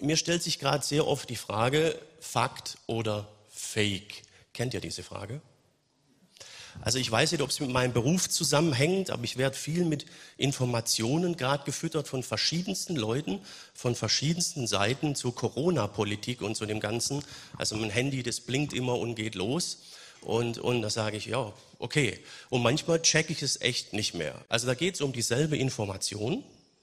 Mir stellt sich gerade sehr oft die Frage, Fakt oder Fake. Kennt ihr diese Frage? Also ich weiß nicht, ob es mit meinem Beruf zusammenhängt, aber ich werde viel mit Informationen gerade gefüttert von verschiedensten Leuten, von verschiedensten Seiten zur Corona-Politik und zu dem Ganzen. Also mein Handy, das blinkt immer und geht los. Und da sage ich, ja, okay. Und manchmal checke ich es echt nicht mehr. Also da geht es um dieselbe Information,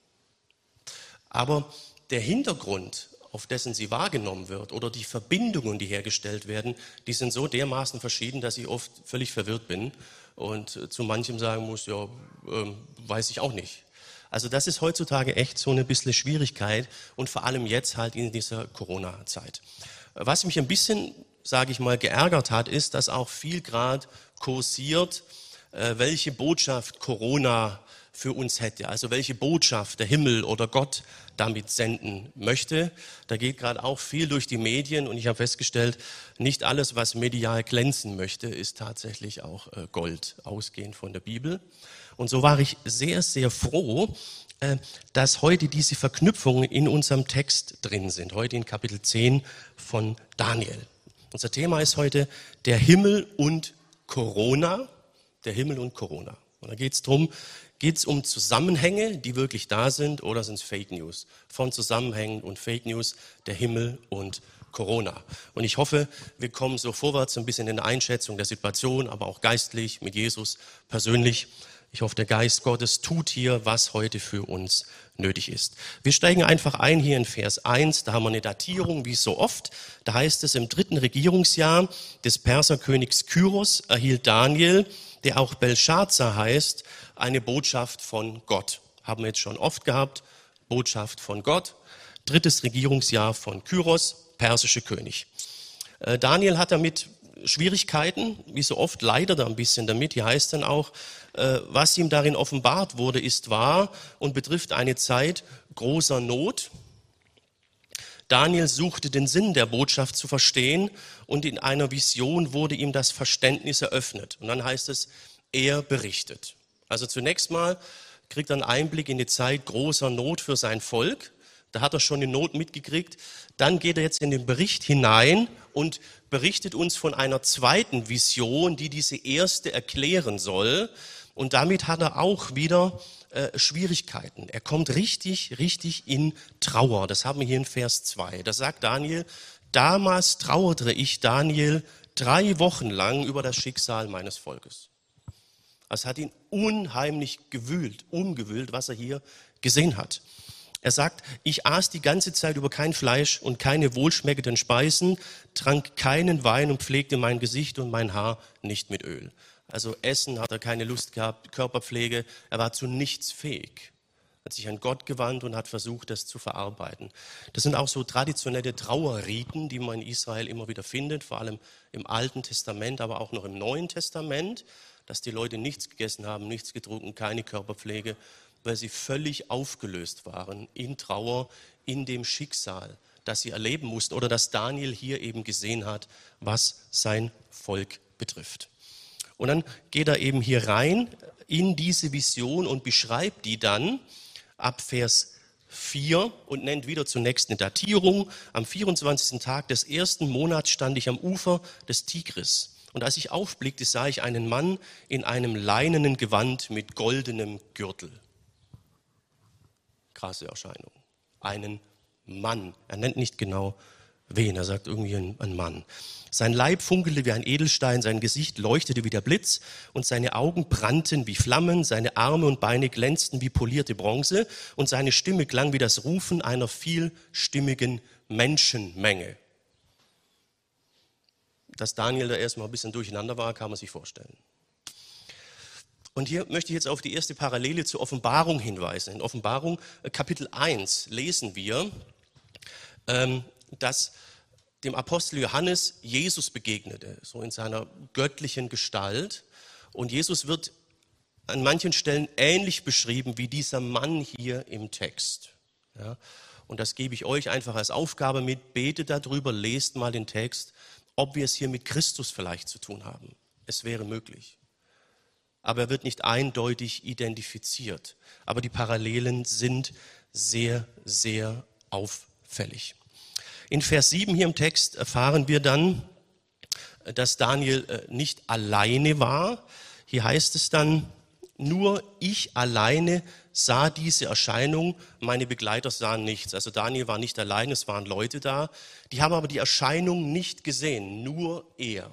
aber der Hintergrund, auf dessen sie wahrgenommen wird, oder die Verbindungen, die hergestellt werden, die sind so dermaßen verschieden, dass ich oft völlig verwirrt bin und zu manchem sagen muss, ja, weiß ich auch nicht. Also das ist heutzutage echt so eine bisschen Schwierigkeit und vor allem jetzt halt in dieser Corona-Zeit. Was mich ein bisschen, sage ich mal, geärgert hat, ist, dass auch viel gerade kursiert, welche Botschaft Corona für uns hätte, also welche Botschaft der Himmel oder Gott damit senden möchte. Da geht gerade auch viel durch die Medien und ich habe festgestellt, nicht alles, was medial glänzen möchte, ist tatsächlich auch Gold, ausgehend von der Bibel. Und so war ich sehr, sehr froh, dass heute diese Verknüpfungen in unserem Text drin sind, heute in Kapitel 10 von Daniel. Unser Thema ist heute der Himmel und Corona, der Himmel und Corona. Und da geht es um Zusammenhänge, die wirklich da sind, oder sind es Fake News? Von Zusammenhängen und Fake News, der Himmel und Corona. Und ich hoffe, wir kommen so vorwärts ein bisschen in der Einschätzung der Situation, aber auch geistlich mit Jesus persönlich. Ich hoffe, der Geist Gottes tut hier, was heute für uns nötig ist. Wir steigen einfach ein hier in Vers 1, da haben wir eine Datierung, wie so oft. Da heißt es, im 3. Regierungsjahr des Perserkönigs Kyros erhielt Daniel, der auch Belshazzar heißt, eine Botschaft von Gott. Haben wir jetzt schon oft gehabt, Botschaft von Gott. 3. Regierungsjahr von Kyros, persische König. Daniel hat damit Schwierigkeiten, wie so oft leidet er ein bisschen damit. Hier heißt dann auch, was ihm darin offenbart wurde, ist wahr und betrifft eine Zeit großer Not. Daniel suchte den Sinn der Botschaft zu verstehen und in einer Vision wurde ihm das Verständnis eröffnet. Und dann heißt es, er berichtet. Also zunächst mal kriegt er einen Einblick in die Zeit großer Not für sein Volk. Da hat er schon die Not mitgekriegt. Dann geht er jetzt in den Bericht hinein und berichtet uns von einer zweiten Vision, die diese erste erklären soll. Und damit hat er auch wieder Schwierigkeiten. Er kommt richtig in Trauer. Das haben wir hier in Vers 2. Da sagt Daniel, damals trauerte ich, Daniel, 3 Wochen lang über das Schicksal meines Volkes. Es hat ihn unheimlich umgewühlt, was er hier gesehen hat. Er sagt, ich aß die ganze Zeit über kein Fleisch und keine wohlschmeckenden Speisen, trank keinen Wein und pflegte mein Gesicht und mein Haar nicht mit Öl. Also Essen hat er keine Lust gehabt, Körperpflege, er war zu nichts fähig. Hat sich an Gott gewandt und hat versucht, das zu verarbeiten. Das sind auch so traditionelle Trauerriten, die man in Israel immer wieder findet, vor allem im Alten Testament, aber auch noch im Neuen Testament, dass die Leute nichts gegessen haben, nichts getrunken, keine Körperpflege, weil sie völlig aufgelöst waren in Trauer, in dem Schicksal, das sie erleben mussten oder das Daniel hier eben gesehen hat, was sein Volk betrifft. Und dann geht er eben hier rein in diese Vision und beschreibt die dann ab Vers 4 und nennt wieder zunächst eine Datierung. Am 24. Tag des 1. Monats stand ich am Ufer des Tigris. Und als ich aufblickte, sah ich einen Mann in einem leinenen Gewand mit goldenem Gürtel. Krasse Erscheinung. Einen Mann. Er nennt nicht genau wen, er sagt irgendwie ein Mann. Sein Leib funkelte wie ein Edelstein, sein Gesicht leuchtete wie der Blitz und seine Augen brannten wie Flammen, seine Arme und Beine glänzten wie polierte Bronze und seine Stimme klang wie das Rufen einer vielstimmigen Menschenmenge. Dass Daniel da erstmal ein bisschen durcheinander war, kann man sich vorstellen. Und hier möchte ich jetzt auf die erste Parallele zur Offenbarung hinweisen. In Offenbarung Kapitel 1 lesen wir, dass dem Apostel Johannes Jesus begegnete, so in seiner göttlichen Gestalt. Und Jesus wird an manchen Stellen ähnlich beschrieben wie dieser Mann hier im Text. Ja, und das gebe ich euch einfach als Aufgabe mit. Betet darüber, lest mal den Text, ob wir es hier mit Christus vielleicht zu tun haben. Es wäre möglich. Aber er wird nicht eindeutig identifiziert. Aber die Parallelen sind sehr, sehr auffällig. In Vers 7 hier im Text erfahren wir dann, dass Daniel nicht alleine war. Hier heißt es dann, nur ich alleine sah diese Erscheinung, meine Begleiter sahen nichts. Also Daniel war nicht allein, es waren Leute da, die haben aber die Erscheinung nicht gesehen, nur er.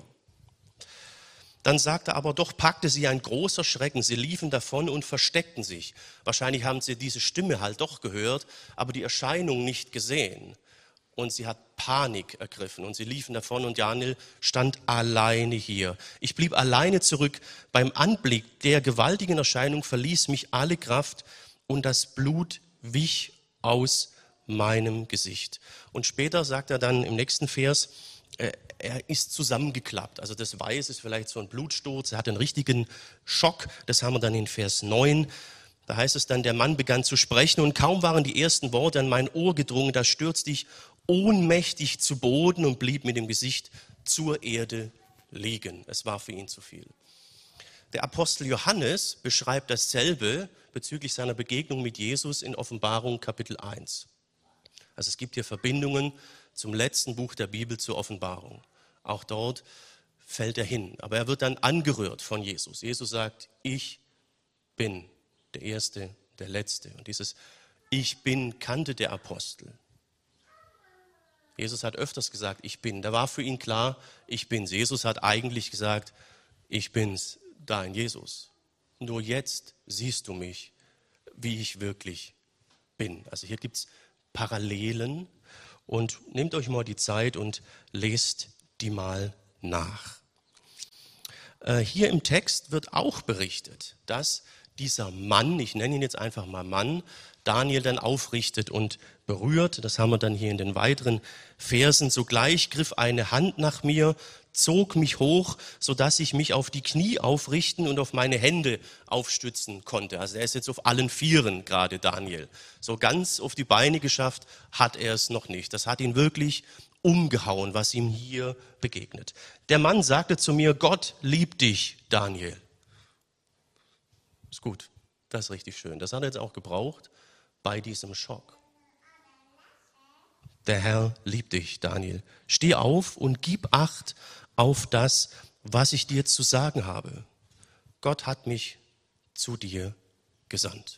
Dann sagt er aber, doch packte sie ein großer Schrecken, sie liefen davon und versteckten sich. Wahrscheinlich haben sie diese Stimme halt doch gehört, aber die Erscheinung nicht gesehen. Und sie hat Panik ergriffen und sie liefen davon und Daniel stand alleine hier. Ich blieb alleine zurück. Beim Anblick der gewaltigen Erscheinung verließ mich alle Kraft und das Blut wich aus meinem Gesicht. Und später sagt er dann im nächsten Vers, er ist zusammengeklappt. Also das Weiß ist vielleicht so ein Blutsturz. Er hat einen richtigen Schock. Das haben wir dann in Vers 9. Da heißt es dann, der Mann begann zu sprechen und kaum waren die ersten Worte an mein Ohr gedrungen, da stürzte ich ohnmächtig zu Boden und blieb mit dem Gesicht zur Erde liegen. Es war für ihn zu viel. Der Apostel Johannes beschreibt dasselbe bezüglich seiner Begegnung mit Jesus in Offenbarung Kapitel 1. Also es gibt hier Verbindungen zum letzten Buch der Bibel zur Offenbarung. Auch dort fällt er hin. Aber er wird dann angerührt von Jesus. Jesus sagt, ich bin der Erste, der Letzte. Und dieses Ich bin kannte der Apostel. Jesus hat öfters gesagt, ich bin. Da war für ihn klar, ich bin's. Jesus hat eigentlich gesagt, ich bin's, dein Jesus. Nur jetzt siehst du mich, wie ich wirklich bin. Also hier gibt's Parallelen und nehmt euch mal die Zeit und lest die mal nach. Hier im Text wird auch berichtet, dass dieser Mann, ich nenne ihn jetzt einfach mal Mann, Daniel dann aufrichtet und berührt. Das haben wir dann hier in den weiteren Versen. Sogleich griff eine Hand nach mir, zog mich hoch, sodass ich mich auf die Knie aufrichten und auf meine Hände aufstützen konnte. Also er ist jetzt auf allen Vieren gerade, Daniel. So ganz auf die Beine geschafft hat er es noch nicht. Das hat ihn wirklich umgehauen, was ihm hier begegnet. Der Mann sagte zu mir, Gott liebt dich, Daniel. Ist gut, das ist richtig schön. Das hat er jetzt auch gebraucht bei diesem Schock. Der Herr liebt dich, Daniel. Steh auf und gib Acht auf das, was ich dir zu sagen habe. Gott hat mich zu dir gesandt.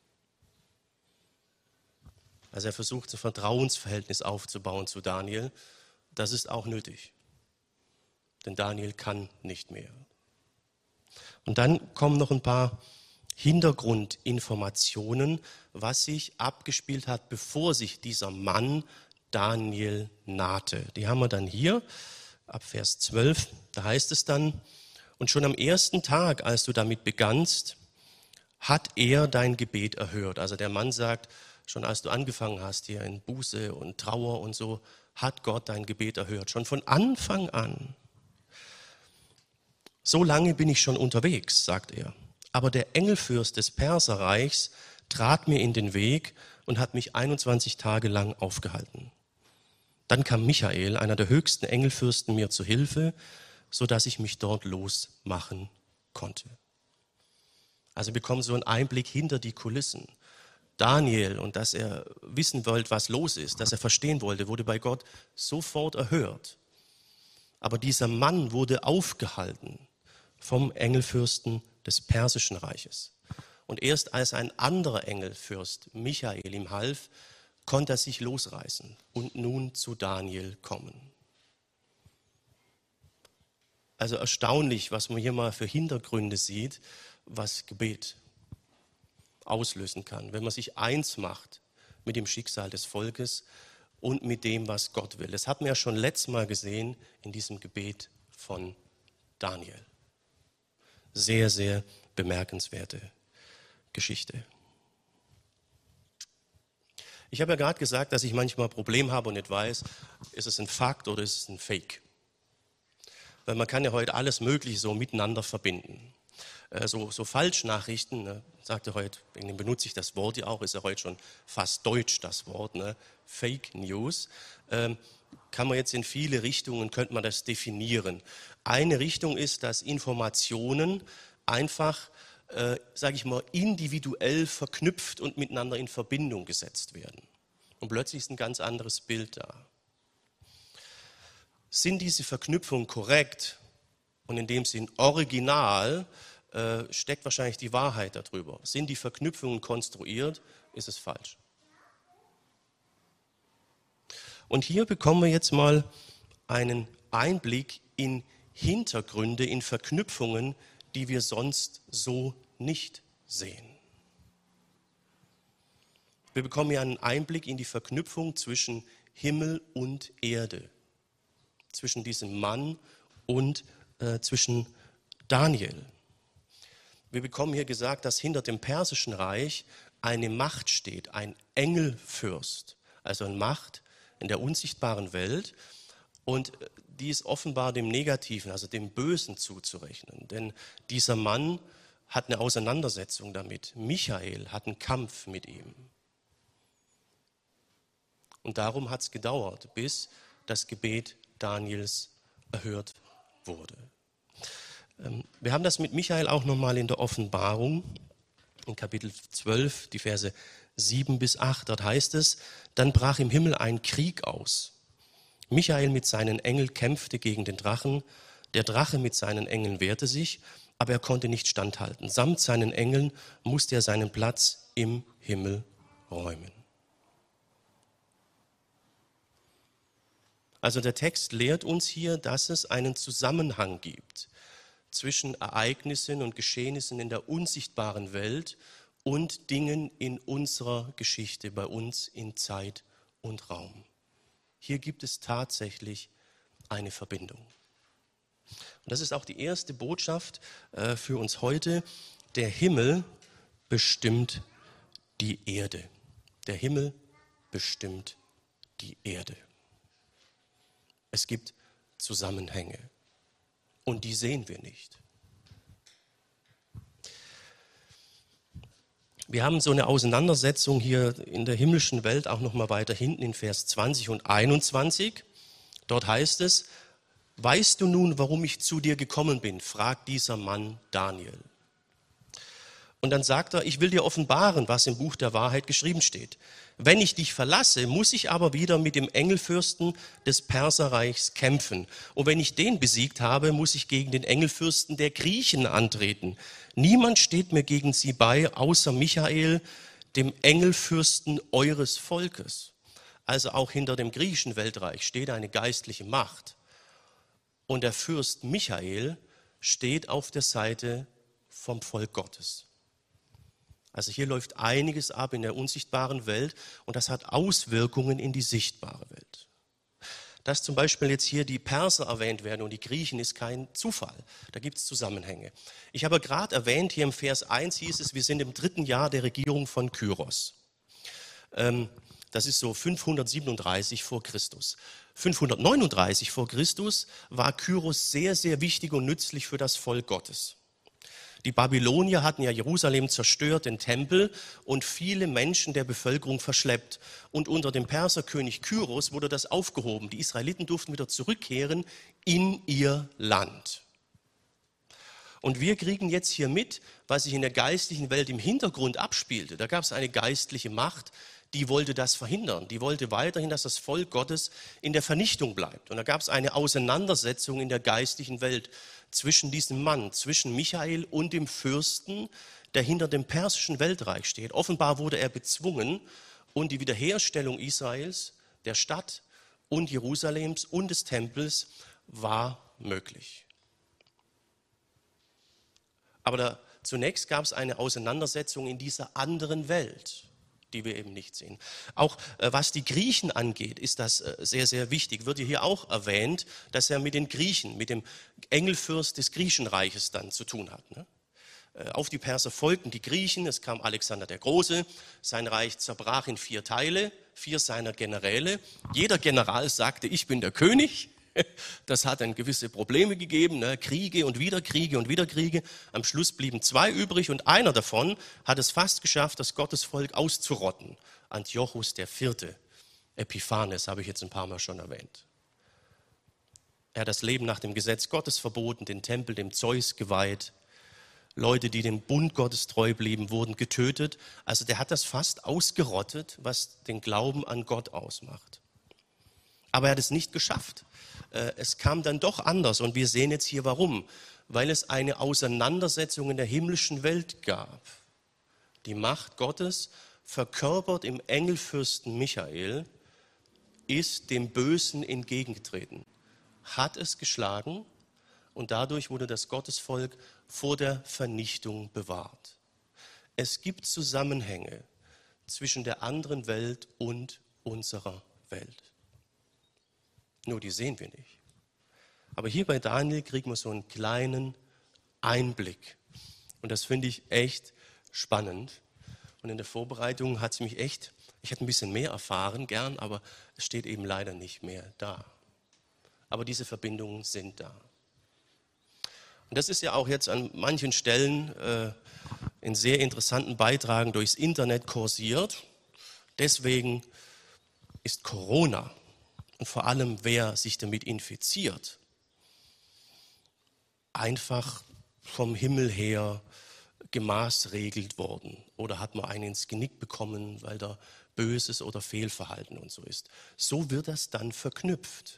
Also er versucht, ein Vertrauensverhältnis aufzubauen zu Daniel. Das ist auch nötig. Denn Daniel kann nicht mehr. Und dann kommen noch ein paar Hintergrundinformationen, was sich abgespielt hat, bevor sich dieser Mann Daniel nahte. Die haben wir dann hier, ab Vers 12, da heißt es dann, und schon am ersten Tag, als du damit begannst, hat er dein Gebet erhört. Also der Mann sagt, schon als du angefangen hast hier in Buße und Trauer und so, hat Gott dein Gebet erhört. Schon von Anfang an. So lange bin ich schon unterwegs, sagt er. Aber der Engelfürst des Perserreichs trat mir in den Weg und hat mich 21 Tage lang aufgehalten. Dann kam Michael, einer der höchsten Engelfürsten, mir zu Hilfe, sodass ich mich dort losmachen konnte. Also wir bekommen so einen Einblick hinter die Kulissen. Daniel, und dass er wissen wollte, was los ist, dass er verstehen wollte, wurde bei Gott sofort erhört. Aber dieser Mann wurde aufgehalten vom Engelfürsten des Persischen Reiches. Und erst als ein anderer Engelfürst, Michael, ihm half, konnte er sich losreißen und nun zu Daniel kommen. Also erstaunlich, was man hier mal für Hintergründe sieht, was Gebet auslösen kann, wenn man sich eins macht mit dem Schicksal des Volkes und mit dem, was Gott will. Das hatten wir ja schon letztes Mal gesehen in diesem Gebet von Daniel. Sehr, sehr bemerkenswerte Geschichte. Ich habe ja gerade gesagt, dass ich manchmal ein Problem habe und nicht weiß, ist es ein Fakt oder ist es ein Fake? Weil man kann ja heute alles Mögliche so miteinander verbinden. So Falschnachrichten, ne, sagte heute, wegen dem benutze ich das Wort ja auch, ist ja heute schon fast deutsch das Wort, ne, Fake News, kann man jetzt in viele Richtungen, könnte man das definieren. Eine Richtung ist, dass Informationen einfach, sage ich mal, individuell verknüpft und miteinander in Verbindung gesetzt werden. Und plötzlich ist ein ganz anderes Bild da. Sind diese Verknüpfungen korrekt und in dem Sinn original, steckt wahrscheinlich die Wahrheit darüber. Sind die Verknüpfungen konstruiert, ist es falsch. Und hier bekommen wir jetzt mal einen Einblick in Hintergründe, in Verknüpfungen, die wir sonst so nicht sehen. Wir bekommen hier einen Einblick in die Verknüpfung zwischen Himmel und Erde, zwischen diesem Mann und zwischen Daniel. Wir bekommen hier gesagt, dass hinter dem Persischen Reich eine Macht steht, ein Engelfürst, also eine Macht in der unsichtbaren Welt, und die ist offenbar dem Negativen, also dem Bösen zuzurechnen. Denn dieser Mann hat eine Auseinandersetzung damit. Michael hat einen Kampf mit ihm. Und darum hat es gedauert, bis das Gebet Daniels erhört wurde. Wir haben das mit Michael auch nochmal in der Offenbarung, in Kapitel 12, die Verse 7 bis 8. Dort heißt es, dann brach im Himmel ein Krieg aus. Michael mit seinen Engeln kämpfte gegen den Drachen. Der Drache mit seinen Engeln wehrte sich, aber er konnte nicht standhalten. Samt seinen Engeln musste er seinen Platz im Himmel räumen. Also der Text lehrt uns hier, dass es einen Zusammenhang gibt zwischen Ereignissen und Geschehnissen in der unsichtbaren Welt und Dingen in unserer Geschichte, bei uns in Zeit und Raum. Hier gibt es tatsächlich eine Verbindung. Und das ist auch die erste Botschaft für uns heute. Der Himmel bestimmt die Erde. Der Himmel bestimmt die Erde. Es gibt Zusammenhänge und die sehen wir nicht. Wir haben so eine Auseinandersetzung hier in der himmlischen Welt auch noch mal weiter hinten in Vers 20 und 21. Dort heißt es, weißt du nun, warum ich zu dir gekommen bin, fragt dieser Mann Daniel. Und dann sagt er, ich will dir offenbaren, was im Buch der Wahrheit geschrieben steht. Wenn ich dich verlasse, muss ich aber wieder mit dem Engelfürsten des Perserreichs kämpfen. Und wenn ich den besiegt habe, muss ich gegen den Engelfürsten der Griechen antreten. Niemand steht mir gegen sie bei, außer Michael, dem Engelfürsten eures Volkes. Also auch hinter dem griechischen Weltreich steht eine geistliche Macht. Und der Fürst Michael steht auf der Seite vom Volk Gottes. Also hier läuft einiges ab in der unsichtbaren Welt und das hat Auswirkungen in die sichtbare Welt. Dass zum Beispiel jetzt hier die Perser erwähnt werden und die Griechen, ist kein Zufall. Da gibt es Zusammenhänge. Ich habe gerade erwähnt, hier im Vers 1 hieß es, wir sind im 3. Jahr der Regierung von Kyros. Das ist so 537 vor Christus. 539 vor Christus war Kyros sehr, sehr wichtig und nützlich für das Volk Gottes. Die Babylonier hatten ja Jerusalem zerstört, den Tempel, und viele Menschen der Bevölkerung verschleppt. Und unter dem Perserkönig Kyros wurde das aufgehoben. Die Israeliten durften wieder zurückkehren in ihr Land. Und wir kriegen jetzt hier mit, was sich in der geistlichen Welt im Hintergrund abspielte. Da gab es eine geistliche Macht, die wollte das verhindern. Die wollte weiterhin, dass das Volk Gottes in der Vernichtung bleibt. Und da gab es eine Auseinandersetzung in der geistlichen Welt zwischen diesem Mann, zwischen Michael und dem Fürsten, der hinter dem persischen Weltreich steht. Offenbar wurde er bezwungen und die Wiederherstellung Israels, der Stadt und Jerusalems und des Tempels war möglich. Aber zunächst gab es eine Auseinandersetzung in dieser anderen Welt, die wir eben nicht sehen. Auch was die Griechen angeht, ist das sehr, sehr wichtig. Wird hier auch erwähnt, dass er mit den Griechen, mit dem Engelfürst des Griechenreiches dann zu tun hat. Ne? Auf die Perser folgten die Griechen, es kam Alexander der Große, sein Reich zerbrach in 4 Teile, 4 seiner Generäle. Jeder General sagte, ich bin der König. Das hat dann gewisse Probleme gegeben, ne? Kriege und wieder Kriege und wieder Kriege. Am Schluss blieben 2 übrig und einer davon hat es fast geschafft, das Gottesvolk auszurotten. Antiochus IV. Epiphanes habe ich jetzt ein paar Mal schon erwähnt. Er hat das Leben nach dem Gesetz Gottes verboten, den Tempel dem Zeus geweiht. Leute, die dem Bund Gottes treu blieben, wurden getötet. Also der hat das fast ausgerottet, was den Glauben an Gott ausmacht. Aber er hat es nicht geschafft. Es kam dann doch anders und wir sehen jetzt hier warum. Weil es eine Auseinandersetzung in der himmlischen Welt gab. Die Macht Gottes, verkörpert im Engelfürsten Michael, ist dem Bösen entgegengetreten, hat es geschlagen und dadurch wurde das Gottesvolk vor der Vernichtung bewahrt. Es gibt Zusammenhänge zwischen der anderen Welt und unserer Welt. Nur die sehen wir nicht. Aber hier bei Daniel kriegen wir so einen kleinen Einblick. Und das finde ich echt spannend. Und in der Vorbereitung hat es mich echt, ich hätte ein bisschen mehr erfahren, gern, aber es steht eben leider nicht mehr da. Aber diese Verbindungen sind da. Und das ist ja auch jetzt an manchen Stellen in sehr interessanten Beitragen durchs Internet kursiert. Deswegen ist Corona und vor allem wer sich damit infiziert, einfach vom Himmel her gemaßregelt worden. Oder hat man einen ins Genick bekommen, weil da Böses oder Fehlverhalten und so ist. So wird das dann verknüpft.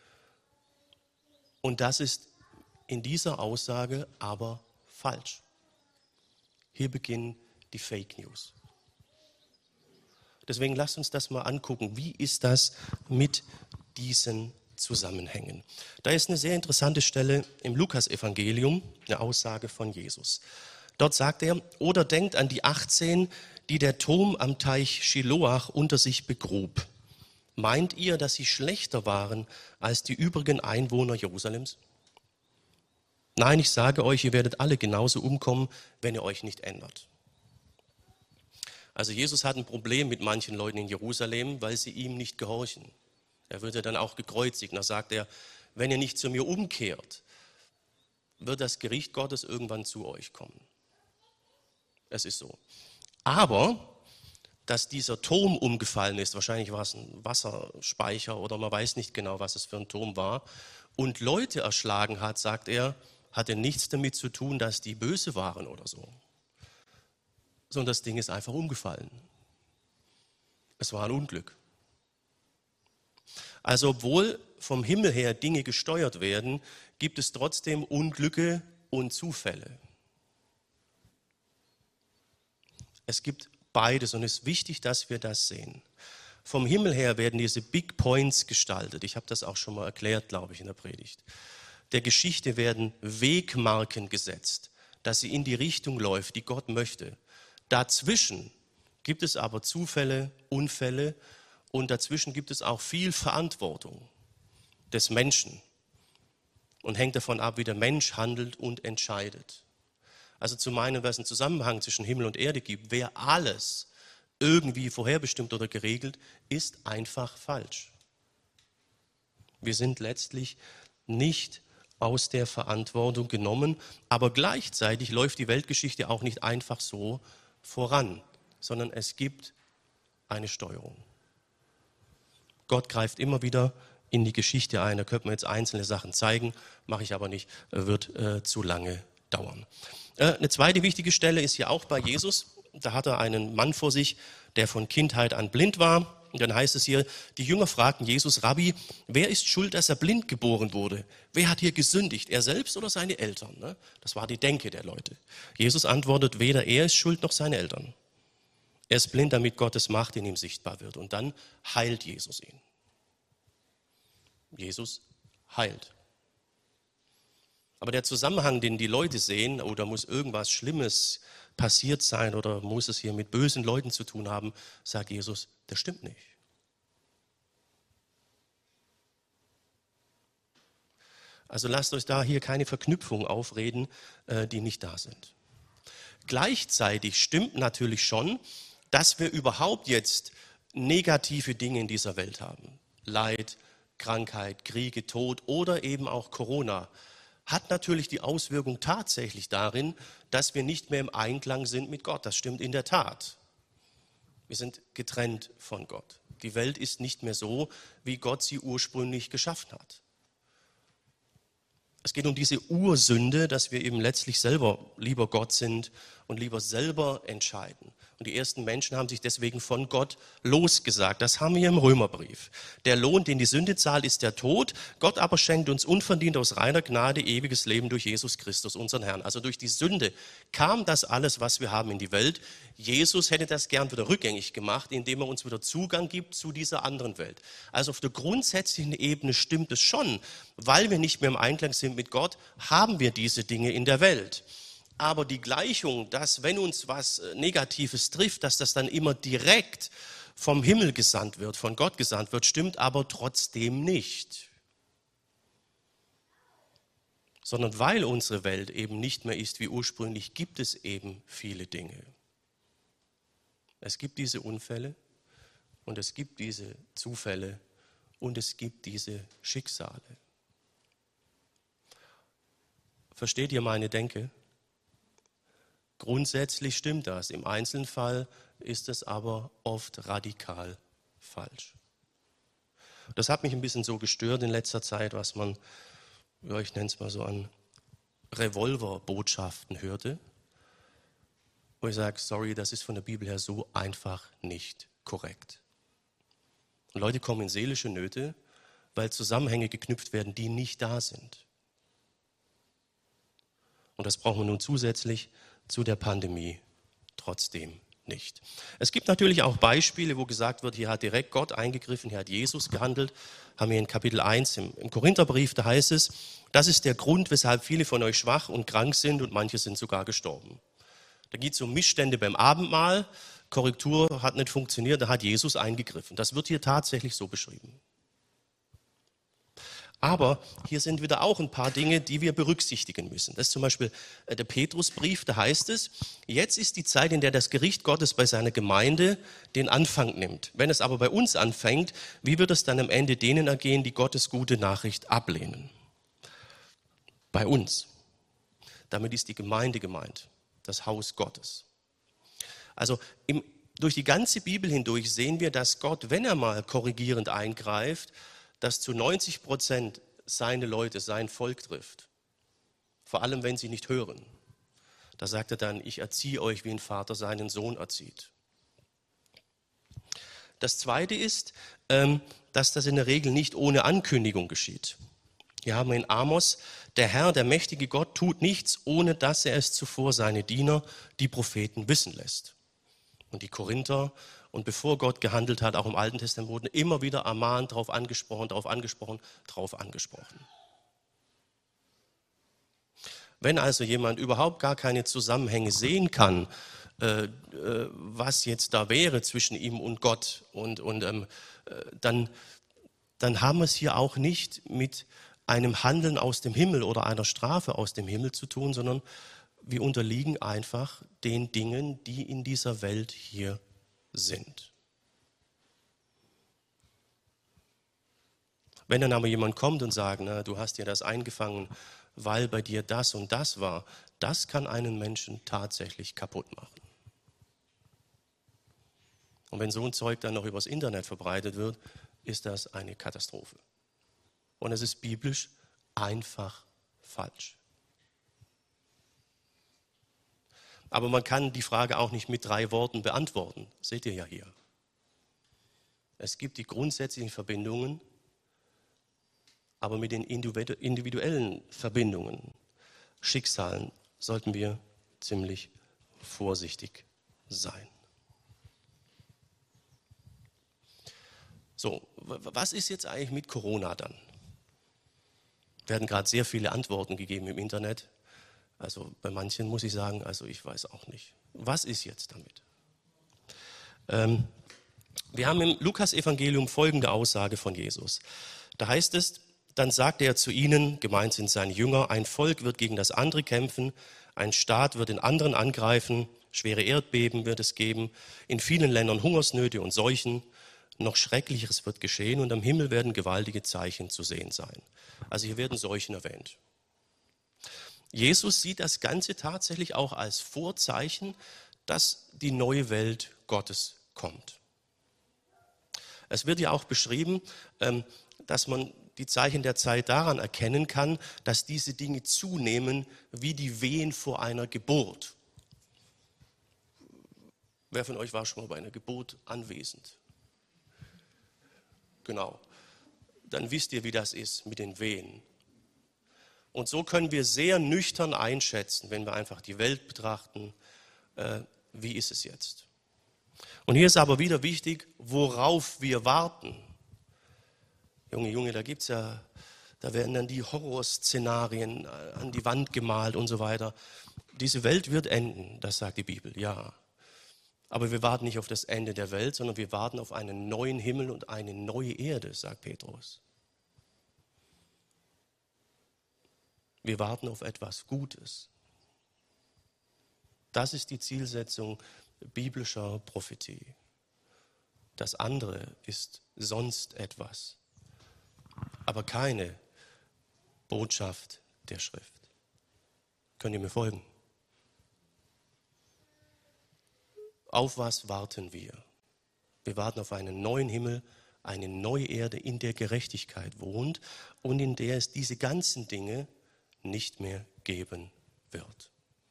Und das ist in dieser Aussage aber falsch. Hier beginnen die Fake News. Deswegen lasst uns das mal angucken. Wie ist das mit diesen Zusammenhängen? Da ist eine sehr interessante Stelle im Lukas-Evangelium, eine Aussage von Jesus. Dort sagt er, oder denkt an die 18, die der Turm am Teich Schiloach unter sich begrub. Meint ihr, dass sie schlechter waren als die übrigen Einwohner Jerusalems? Nein, ich sage euch, ihr werdet alle genauso umkommen, wenn ihr euch nicht ändert. Also Jesus hat ein Problem mit manchen Leuten in Jerusalem, weil sie ihm nicht gehorchen. Er wird ja dann auch gekreuzigt. Und da sagt er, wenn ihr nicht zu mir umkehrt, wird das Gericht Gottes irgendwann zu euch kommen. Es ist so. Aber, dass dieser Turm umgefallen ist, wahrscheinlich war es ein Wasserspeicher oder man weiß nicht genau, was es für ein Turm war, und Leute erschlagen hat, sagt er, hatte nichts damit zu tun, dass die böse waren oder so. Sondern das Ding ist einfach umgefallen. Es war ein Unglück. Also obwohl vom Himmel her Dinge gesteuert werden, gibt es trotzdem Unglücke und Zufälle. Es gibt beides und es ist wichtig, dass wir das sehen. Vom Himmel her werden diese Big Points gestaltet. Ich habe das auch schon mal erklärt, glaube ich, in der Predigt. Der Geschichte werden Wegmarken gesetzt, dass sie in die Richtung läuft, die Gott möchte. Dazwischen gibt es aber Zufälle, Unfälle und dazwischen gibt es auch viel Verantwortung des Menschen und hängt davon ab, wie der Mensch handelt und entscheidet. Also zu meinen, was es einen Zusammenhang zwischen Himmel und Erde gibt, wer alles irgendwie vorherbestimmt oder geregelt, ist einfach falsch. Wir sind letztlich nicht aus der Verantwortung genommen, aber gleichzeitig läuft die Weltgeschichte auch nicht einfach so voran, sondern es gibt eine Steuerung. Gott greift immer wieder in die Geschichte ein. Da könnte man jetzt einzelne Sachen zeigen, mache ich aber nicht, wird zu lange dauern. Eine zweite wichtige Stelle ist hier auch bei Jesus. Da hat er einen Mann vor sich, der von Kindheit an blind war. Und dann heißt es hier, die Jünger fragten Jesus, Rabbi, wer ist schuld, dass er blind geboren wurde? Wer hat hier gesündigt, er selbst oder seine Eltern? Das war die Denke der Leute. Jesus antwortet, weder er ist schuld noch seine Eltern. Er ist blind, damit Gottes Macht in ihm sichtbar wird. Und dann heilt Jesus ihn. Jesus heilt. Aber der Zusammenhang, den die Leute sehen, oder muss irgendwas Schlimmes passiert sein oder muss es hier mit bösen Leuten zu tun haben, sagt Jesus, das stimmt nicht. Also lasst euch da hier keine Verknüpfungen aufreden, die nicht da sind. Gleichzeitig stimmt natürlich schon, dass wir überhaupt jetzt negative Dinge in dieser Welt haben. Leid, Krankheit, Kriege, Tod oder eben auch Corona hat natürlich die Auswirkung tatsächlich darin, dass wir nicht mehr im Einklang sind mit Gott. Das stimmt in der Tat. Wir sind getrennt von Gott. Die Welt ist nicht mehr so, wie Gott sie ursprünglich geschaffen hat. Es geht um diese Ursünde, dass wir eben letztlich selber lieber Gott sind und lieber selber entscheiden. Und die ersten Menschen haben sich deswegen von Gott losgesagt. Das haben wir im Römerbrief. Der Lohn, den die Sünde zahlt, ist der Tod. Gott aber schenkt uns unverdient aus reiner Gnade ewiges Leben durch Jesus Christus, unseren Herrn. Also durch die Sünde kam das alles, was wir haben, in die Welt. Jesus hätte das gern wieder rückgängig gemacht, indem er uns wieder Zugang gibt zu dieser anderen Welt. Also auf der grundsätzlichen Ebene stimmt es schon. Weil wir nicht mehr im Einklang sind mit Gott, haben wir diese Dinge in der Welt. Aber die Gleichung, dass wenn uns was Negatives trifft, dass das dann immer direkt vom Himmel gesandt wird, von Gott gesandt wird, stimmt aber trotzdem nicht. Sondern weil unsere Welt eben nicht mehr ist wie ursprünglich, gibt es eben viele Dinge. Es gibt diese Unfälle und es gibt diese Zufälle und es gibt diese Schicksale. Versteht ihr meine Denke? Grundsätzlich stimmt das. Im Einzelfall ist es aber oft radikal falsch. Das hat mich ein bisschen so gestört in letzter Zeit, was man, ja, ich nenne es mal so, an Revolverbotschaften hörte. Wo ich sage, sorry, das ist von der Bibel her so einfach nicht korrekt. Und Leute kommen in seelische Nöte, weil Zusammenhänge geknüpft werden, die nicht da sind. Und das brauchen wir nun zusätzlich zu der Pandemie trotzdem nicht. Es gibt natürlich auch Beispiele, wo gesagt wird, hier hat direkt Gott eingegriffen, hier hat Jesus gehandelt. Haben wir in Kapitel 1 im Korintherbrief, da heißt es, das ist der Grund, weshalb viele von euch schwach und krank sind und manche sind sogar gestorben. Da geht es um Missstände beim Abendmahl, Korrektur hat nicht funktioniert, da hat Jesus eingegriffen. Das wird hier tatsächlich so beschrieben. Aber hier sind wieder auch ein paar Dinge, die wir berücksichtigen müssen. Das ist zum Beispiel der Petrusbrief, da heißt es, jetzt ist die Zeit, in der das Gericht Gottes bei seiner Gemeinde den Anfang nimmt. Wenn es aber bei uns anfängt, wie wird es dann am Ende denen ergehen, die Gottes gute Nachricht ablehnen? Bei uns. Damit ist die Gemeinde gemeint, das Haus Gottes. Also durch die ganze Bibel hindurch sehen wir, dass Gott, wenn er mal korrigierend eingreift, dass zu 90% seine Leute, sein Volk trifft. Vor allem, wenn sie nicht hören. Da sagt er dann, ich erziehe euch, wie ein Vater seinen Sohn erzieht. Das Zweite ist, dass das in der Regel nicht ohne Ankündigung geschieht. Hier haben wir in Amos, der Herr, der mächtige Gott, tut nichts, ohne dass er es zuvor seine Diener, die Propheten, wissen lässt. Und die Korinther, und bevor Gott gehandelt hat, auch im Alten Testament, wurden immer wieder ermahnt, darauf angesprochen. Wenn also jemand überhaupt gar keine Zusammenhänge sehen kann, was jetzt da wäre zwischen ihm und Gott, dann haben wir es hier auch nicht mit einem Handeln aus dem Himmel oder einer Strafe aus dem Himmel zu tun, sondern wir unterliegen einfach den Dingen, die in dieser Welt hier sind. Wenn dann aber jemand kommt und sagt, na, du hast dir das eingefangen, weil bei dir das und das war, das kann einen Menschen tatsächlich kaputt machen. Und wenn so ein Zeug dann noch übers Internet verbreitet wird, ist das eine Katastrophe. Und es ist biblisch einfach falsch. Aber man kann die Frage auch nicht mit 3 Worten beantworten. Das seht ihr ja hier. Es gibt die grundsätzlichen Verbindungen, aber mit den individuellen Verbindungen, Schicksalen, sollten wir ziemlich vorsichtig sein. So, was ist jetzt eigentlich mit Corona dann? Werden gerade sehr viele Antworten gegeben im Internet. Also bei manchen muss ich sagen, also ich weiß auch nicht. Was ist jetzt damit? Wir haben im Lukas-Evangelium folgende Aussage von Jesus. Da heißt es, dann sagte er zu ihnen, gemeint sind seine Jünger, ein Volk wird gegen das andere kämpfen, ein Staat wird den anderen angreifen, schwere Erdbeben wird es geben, in vielen Ländern Hungersnöte und Seuchen, noch Schrecklicheres wird geschehen und am Himmel werden gewaltige Zeichen zu sehen sein. Also hier werden Seuchen erwähnt. Jesus sieht das Ganze tatsächlich auch als Vorzeichen, dass die neue Welt Gottes kommt. Es wird ja auch beschrieben, dass man die Zeichen der Zeit daran erkennen kann, dass diese Dinge zunehmen wie die Wehen vor einer Geburt. Wer von euch war schon mal bei einer Geburt anwesend? Genau. Dann wisst ihr, wie das ist mit den Wehen. Und so können wir sehr nüchtern einschätzen, wenn wir einfach die Welt betrachten, wie ist es jetzt. Und hier ist aber wieder wichtig, worauf wir warten. Junge, da gibt's ja, da werden dann die Horrorszenarien an die Wand gemalt und so weiter. Diese Welt wird enden, das sagt die Bibel, ja. Aber wir warten nicht auf das Ende der Welt, sondern wir warten auf einen neuen Himmel und eine neue Erde, sagt Petrus. Wir warten auf etwas Gutes. Das ist die Zielsetzung biblischer Prophetie. Das andere ist sonst etwas, aber keine Botschaft der Schrift. Könnt ihr mir folgen? Auf was warten wir? Wir warten auf einen neuen Himmel, eine neue Erde, in der Gerechtigkeit wohnt und in der es diese ganzen Dinge nicht mehr geben wird.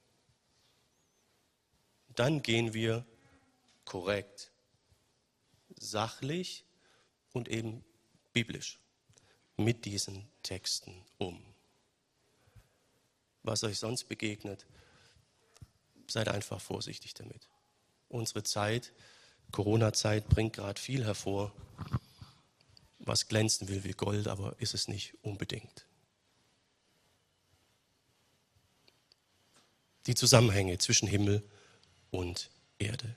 Dann gehen wir korrekt, sachlich und eben biblisch mit diesen Texten um. Was euch sonst begegnet, seid einfach vorsichtig damit. Unsere Zeit, Corona-Zeit, bringt gerade viel hervor, was glänzen will wie Gold, aber ist es nicht unbedingt. Die Zusammenhänge zwischen Himmel und Erde.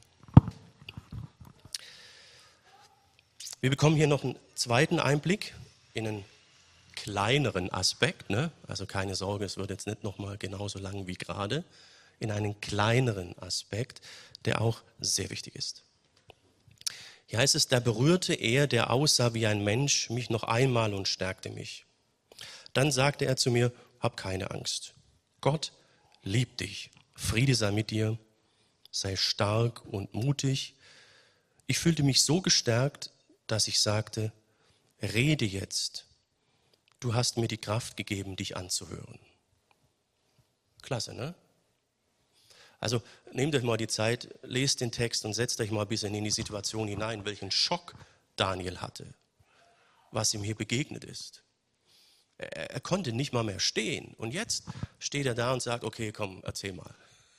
Wir bekommen hier noch einen zweiten Einblick in einen kleineren Aspekt, ne? Also keine Sorge, es wird jetzt nicht nochmal genauso lang wie gerade, in einen kleineren Aspekt, der auch sehr wichtig ist. Hier heißt es, da berührte er, der aussah wie ein Mensch, mich noch einmal und stärkte mich. Dann sagte er zu mir, hab keine Angst. Gott liebt dich. Friede sei mit dir. Sei stark und mutig. Ich fühlte mich so gestärkt, dass ich sagte, rede jetzt. Du hast mir die Kraft gegeben, dich anzuhören. Klasse, ne? Also nehmt euch mal die Zeit, lest den Text und setzt euch mal ein bisschen in die Situation hinein, welchen Schock Daniel hatte, was ihm hier begegnet ist. Er konnte nicht mal mehr stehen und jetzt steht er da und sagt, okay, komm, erzähl mal.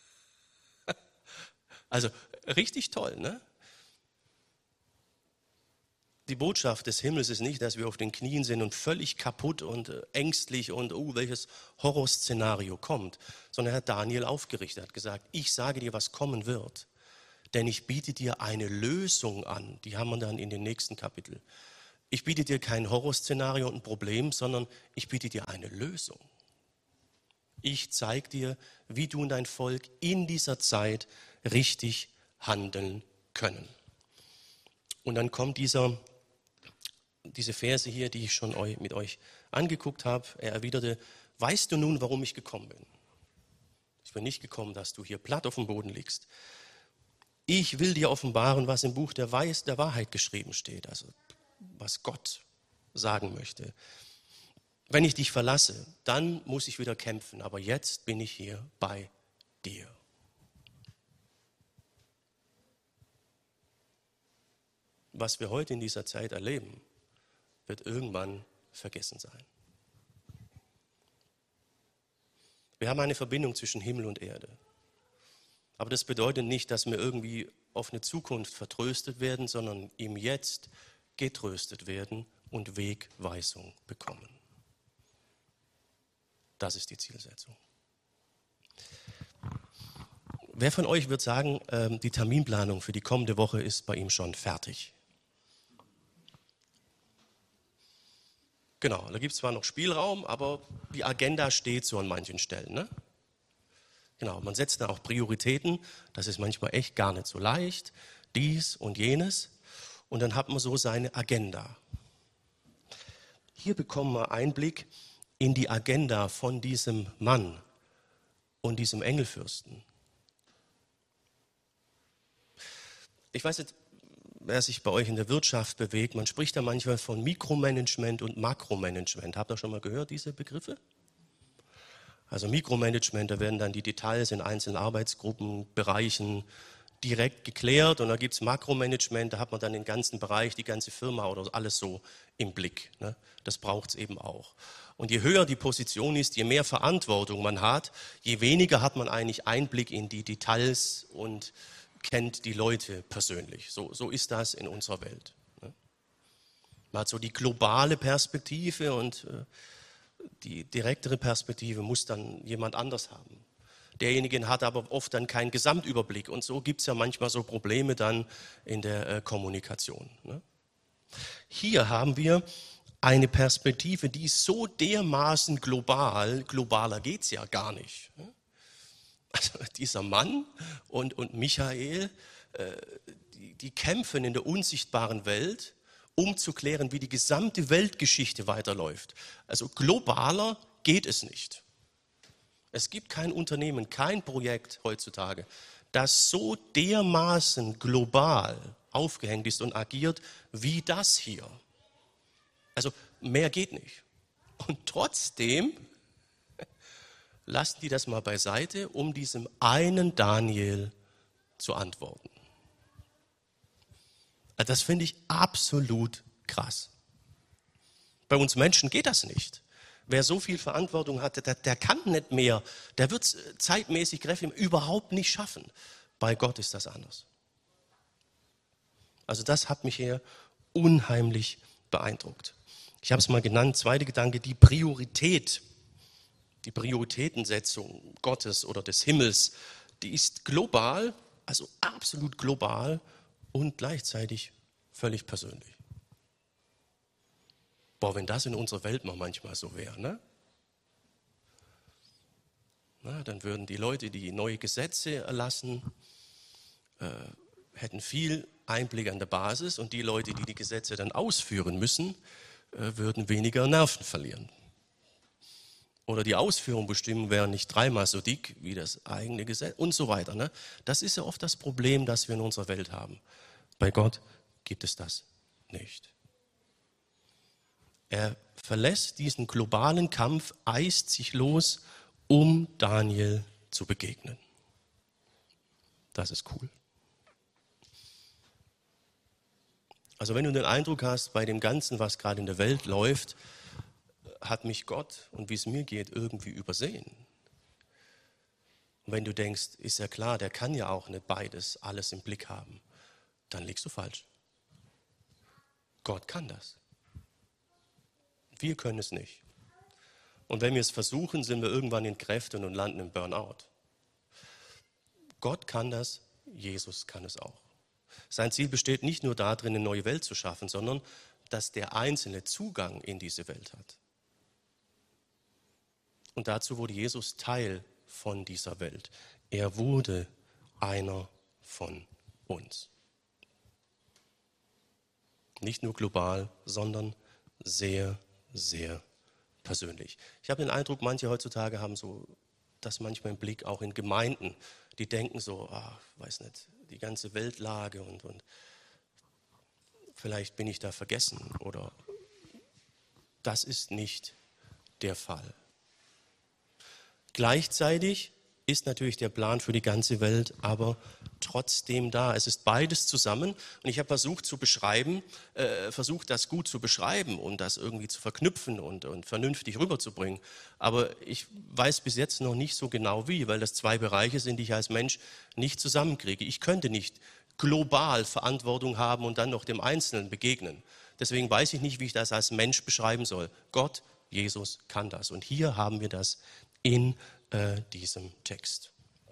Also richtig toll, ne? Die Botschaft des Himmels ist nicht, dass wir auf den Knien sind und völlig kaputt und ängstlich und welches Horrorszenario kommt, sondern er hat Daniel aufgerichtet, hat gesagt, ich sage dir, was kommen wird, denn ich biete dir eine Lösung an. Die haben wir dann in den nächsten Kapitel. Ich biete dir kein Horrorszenario und ein Problem, sondern ich biete dir eine Lösung. Ich zeige dir, wie du und dein Volk in dieser Zeit richtig handeln können. Und dann kommt diese Verse hier, die ich schon mit euch angeguckt habe. Er erwiderte, weißt du nun, warum ich gekommen bin? Ich bin nicht gekommen, dass du hier platt auf dem Boden liegst. Ich will dir offenbaren, was im Buch der Wahrheit geschrieben steht, also was Gott sagen möchte. Wenn ich dich verlasse, dann muss ich wieder kämpfen, aber jetzt bin ich hier bei dir. Was wir heute in dieser Zeit erleben, wird irgendwann vergessen sein. Wir haben eine Verbindung zwischen Himmel und Erde. Aber das bedeutet nicht, dass wir irgendwie auf eine Zukunft vertröstet werden, sondern im Jetzt getröstet werden und Wegweisung bekommen. Das ist die Zielsetzung. Wer von euch wird sagen, die Terminplanung für die kommende Woche ist bei ihm schon fertig? Genau, da gibt es zwar noch Spielraum, aber die Agenda steht so an manchen Stellen. Ne? Genau, man setzt da auch Prioritäten, das ist manchmal echt gar nicht so leicht, dies und jenes. Und dann hat man so seine Agenda. Hier bekommen wir Einblick in die Agenda von diesem Mann und diesem Engelfürsten. Ich weiß nicht, wer sich bei euch in der Wirtschaft bewegt, man spricht da manchmal von Mikromanagement und Makromanagement. Habt ihr schon mal gehört, diese Begriffe? Also Mikromanagement, da werden dann die Details in einzelnen Arbeitsgruppen, Bereichen direkt geklärt und da gibt es Makromanagement, da hat man dann den ganzen Bereich, die ganze Firma oder alles so im Blick. Ne? Das braucht es eben auch. Und je höher die Position ist, je mehr Verantwortung man hat, je weniger hat man eigentlich Einblick in die Details und kennt die Leute persönlich. So ist das in unserer Welt. Ne? Man hat so die globale Perspektive und die direktere Perspektive muss dann jemand anders haben. Derjenige hat aber oft dann keinen Gesamtüberblick und so gibt es ja manchmal so Probleme dann in der Kommunikation. Ne? Hier haben wir eine Perspektive, die ist so dermaßen global, globaler geht es ja gar nicht. Ne? Also dieser Mann und Michael, die kämpfen in der unsichtbaren Welt, um zu klären, wie die gesamte Weltgeschichte weiterläuft. Also globaler geht es nicht. Es gibt kein Unternehmen, kein Projekt heutzutage, das so dermaßen global aufgehängt ist und agiert wie das hier. Also mehr geht nicht. Und trotzdem lassen die das mal beiseite, um diesem einen Daniel zu antworten. Das finde ich absolut krass. Bei uns Menschen geht das nicht. Wer so viel Verantwortung hat, der kann nicht mehr, der wird es zeitmäßig, kräftig überhaupt nicht schaffen. Bei Gott ist das anders. Also das hat mich hier unheimlich beeindruckt. Ich habe es mal genannt, zweiter Gedanke, die Priorität, die Prioritätensetzung Gottes oder des Himmels, die ist global, also absolut global und gleichzeitig völlig persönlich. Boah, wenn das in unserer Welt mal manchmal so wäre, ne? Na, dann würden die Leute, die neue Gesetze erlassen, hätten viel Einblick an der Basis und die Leute, die die Gesetze dann ausführen müssen, würden weniger Nerven verlieren. Oder die Ausführungsbestimmungen wären nicht dreimal so dick wie das eigene Gesetz und so weiter. Ne? Das ist ja oft das Problem, das wir in unserer Welt haben. Bei Gott gibt es das nicht. Er verlässt diesen globalen Kampf, eist sich los, um Daniel zu begegnen. Das ist cool. Also wenn du den Eindruck hast, bei dem Ganzen, was gerade in der Welt läuft, hat mich Gott und wie es mir geht, irgendwie übersehen. Und wenn du denkst, ist ja klar, der kann ja auch nicht beides, alles im Blick haben, dann liegst du falsch. Gott kann das. Wir können es nicht. Und wenn wir es versuchen, sind wir irgendwann in Kräften und landen im Burnout. Gott kann das, Jesus kann es auch. Sein Ziel besteht nicht nur darin, eine neue Welt zu schaffen, sondern dass der Einzelne Zugang in diese Welt hat. Und dazu wurde Jesus Teil von dieser Welt. Er wurde einer von uns. Nicht nur global, sondern sehr, sehr persönlich. Ich habe den Eindruck, manche heutzutage haben so das manchmal im Blick, auch in Gemeinden, die denken so, weiß nicht, die ganze Weltlage und vielleicht bin ich da vergessen oder das ist nicht der Fall. Gleichzeitig ist natürlich der Plan für die ganze Welt, aber trotzdem da. Es ist beides zusammen und ich habe versucht zu beschreiben, das gut zu beschreiben und das irgendwie zu verknüpfen und vernünftig rüberzubringen. Aber ich weiß bis jetzt noch nicht so genau wie, weil das zwei Bereiche sind, die ich als Mensch nicht zusammenkriege. Ich könnte nicht global Verantwortung haben und dann noch dem Einzelnen begegnen. Deswegen weiß ich nicht, wie ich das als Mensch beschreiben soll. Gott, Jesus kann das. Und hier haben wir das in diesem Text.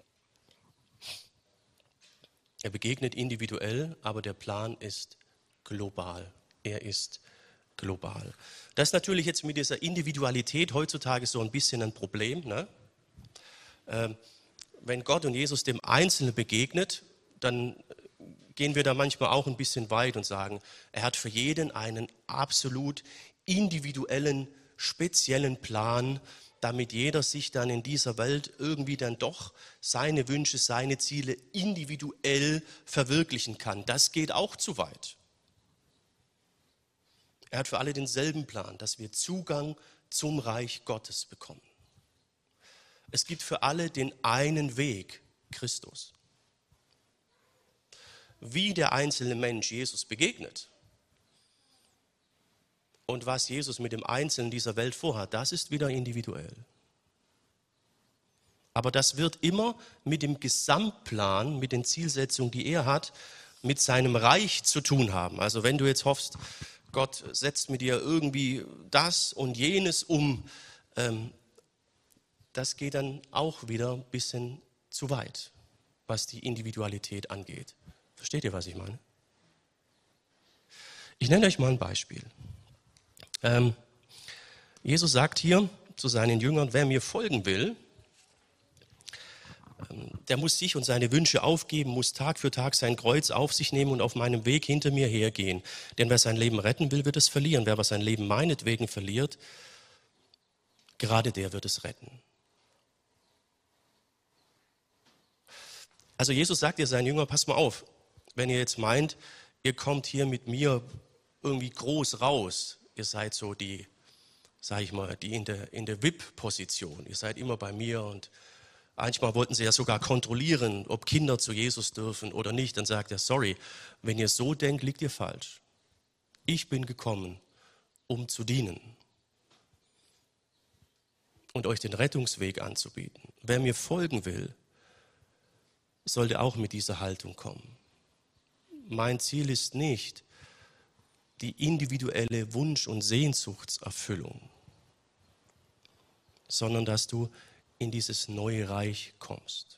Er begegnet individuell, aber der Plan ist global. Er ist global. Das ist natürlich jetzt mit dieser Individualität heutzutage so ein bisschen ein Problem. Ne? Wenn Gott und Jesus dem Einzelnen begegnet, dann gehen wir da manchmal auch ein bisschen weit und sagen, er hat für jeden einen absolut individuellen, speziellen Plan, damit jeder sich dann in dieser Welt irgendwie dann doch seine Wünsche, seine Ziele individuell verwirklichen kann. Das geht auch zu weit. Er hat für alle denselben Plan, dass wir Zugang zum Reich Gottes bekommen. Es gibt für alle den einen Weg, Christus. wie der einzelne Mensch Jesus begegnet und was Jesus mit dem Einzelnen dieser Welt vorhat, das ist wieder individuell. Aber das wird immer mit dem Gesamtplan, mit den Zielsetzungen, die er hat, mit seinem Reich zu tun haben. Also wenn du jetzt hoffst, Gott setzt mit dir irgendwie das und jenes um, das geht dann auch wieder ein bisschen zu weit, was die Individualität angeht. Versteht ihr, was ich meine? Ich nenne euch mal ein Beispiel. Jesus sagt hier zu seinen Jüngern, wer mir folgen will, der muss sich und seine Wünsche aufgeben, muss Tag für Tag sein Kreuz auf sich nehmen und auf meinem Weg hinter mir hergehen. Denn wer sein Leben retten will, wird es verlieren. Wer aber sein Leben meinetwegen verliert, gerade der wird es retten. Also Jesus sagt ihr seinen Jüngern, passt mal auf, wenn ihr jetzt meint, ihr kommt hier mit mir irgendwie groß raus, ihr seid so die, sage ich mal, die in der VIP-Position, ihr seid immer bei mir und manchmal wollten sie ja sogar kontrollieren, ob Kinder zu Jesus dürfen oder nicht. Dann sagt er, sorry, wenn ihr so denkt, liegt ihr falsch. Ich bin gekommen, um zu dienen und euch den Rettungsweg anzubieten. Wer mir folgen will, sollte auch mit dieser Haltung kommen. Mein Ziel ist nicht die individuelle Wunsch- und Sehnsuchtserfüllung, sondern dass du in dieses neue Reich kommst.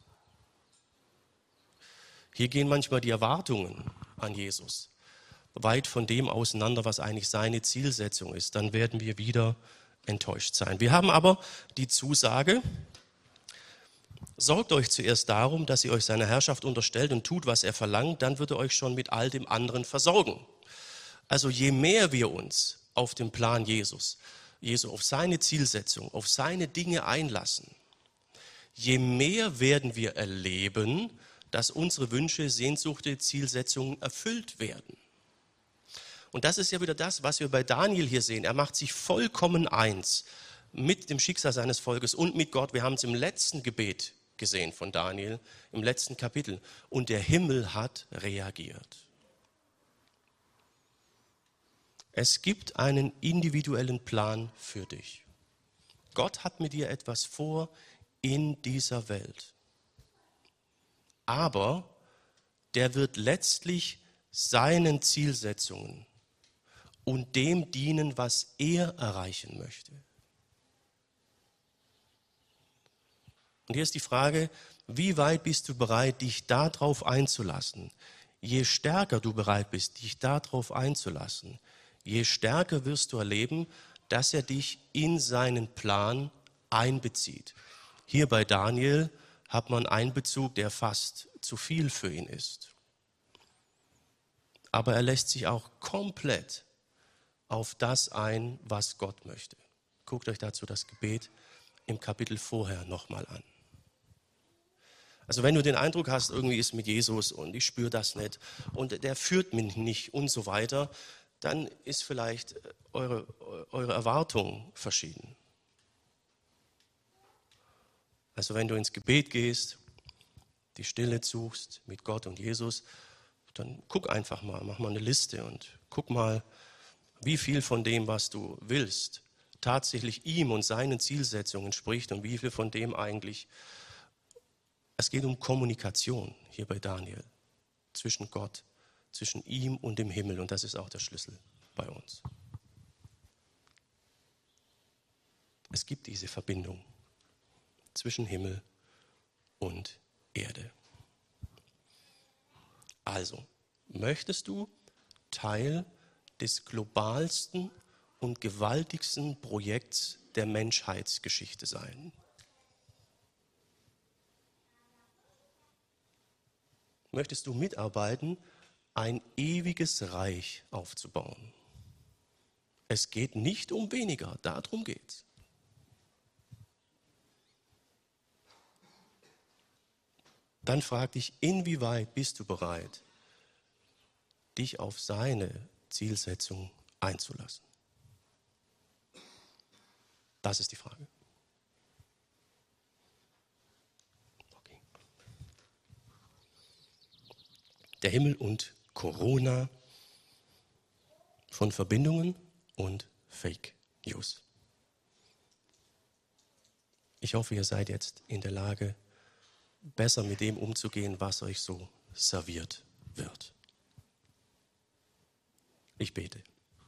Hier gehen manchmal die Erwartungen an Jesus weit von dem auseinander, was eigentlich seine Zielsetzung ist. Dann werden wir wieder enttäuscht sein. Wir haben aber die Zusage, sorgt euch zuerst darum, dass ihr euch seiner Herrschaft unterstellt und tut, was er verlangt, dann wird er euch schon mit all dem anderen versorgen. Also je mehr wir uns auf den Plan Jesu, auf seine Zielsetzung, auf seine Dinge einlassen, je mehr werden wir erleben, dass unsere Wünsche, Sehnsüchte, Zielsetzungen erfüllt werden. Und das ist ja wieder das, was wir bei Daniel hier sehen. Er macht sich vollkommen eins mit dem Schicksal seines Volkes und mit Gott. Wir haben es im letzten Gebet gesehen von Daniel, im letzten Kapitel. Und der Himmel hat reagiert. Es gibt einen individuellen Plan für dich. Gott hat mit dir etwas vor in dieser Welt. Aber der wird letztlich seinen Zielsetzungen und dem dienen, was er erreichen möchte. Und hier ist die Frage, wie weit bist du bereit, dich darauf einzulassen? Je stärker du bereit bist, dich darauf einzulassen, je stärker wirst du erleben, dass er dich in seinen Plan einbezieht. Hier bei Daniel hat man einen Einbezug, der fast zu viel für ihn ist. Aber er lässt sich auch komplett auf das ein, was Gott möchte. Guckt euch dazu das Gebet im Kapitel vorher nochmal an. Also wenn du den Eindruck hast, irgendwie ist mit Jesus und ich spüre das nicht und der führt mich nicht und so weiter, dann ist vielleicht eure Erwartung verschieden. Also wenn du ins Gebet gehst, die Stille suchst mit Gott und Jesus, dann guck einfach mal, mach mal eine Liste und guck mal, wie viel von dem, was du willst, tatsächlich ihm und seinen Zielsetzungen entspricht und wie viel von dem eigentlich. Es geht um Kommunikation hier bei Daniel zwischen Gott, zwischen ihm und dem Himmel und das ist auch der Schlüssel bei uns. Es gibt diese Verbindung zwischen Himmel und Erde. Also, möchtest du Teil des globalsten und gewaltigsten Projekts der Menschheitsgeschichte sein? Möchtest du mitarbeiten, ein ewiges Reich aufzubauen? Es geht nicht um weniger, darum geht's. Dann frag dich, inwieweit bist du bereit, dich auf seine Zielsetzung einzulassen? Das ist die Frage. Okay. der Himmel und Corona, von Verbindungen und Fake News. Ich hoffe, ihr seid jetzt in der Lage, besser mit dem umzugehen, was euch so serviert wird. Ich bete.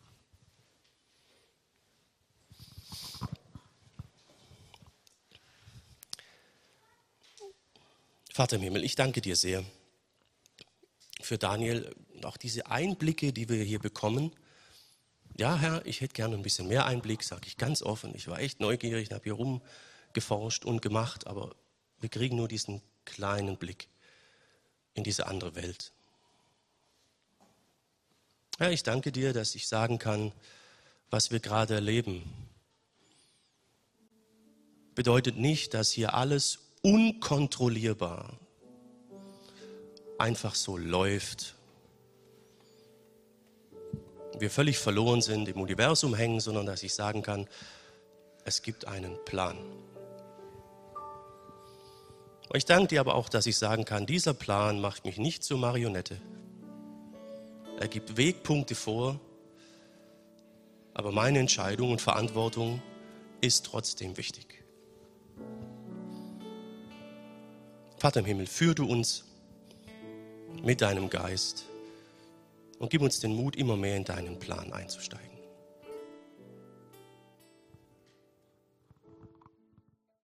Vater im Himmel, ich danke dir sehr für Daniel, auch diese Einblicke, die wir hier bekommen. Ja, Herr, ich hätte gerne ein bisschen mehr Einblick, sage ich ganz offen. Ich war echt neugierig, habe hier rumgeforscht und gemacht, aber wir kriegen nur diesen kleinen Blick in diese andere Welt. Herr, ich danke dir, dass ich sagen kann, was wir gerade erleben, bedeutet nicht, dass hier alles unkontrollierbar einfach so läuft. Wir völlig verloren sind, im Universum hängen, sondern dass ich sagen kann, es gibt einen Plan. Ich danke dir aber auch, dass ich sagen kann, dieser Plan macht mich nicht zur Marionette. Er gibt Wegpunkte vor, aber meine Entscheidung und Verantwortung ist trotzdem wichtig. Vater im Himmel, führ du uns mit deinem Geist und gib uns den Mut, immer mehr in deinen Plan einzusteigen.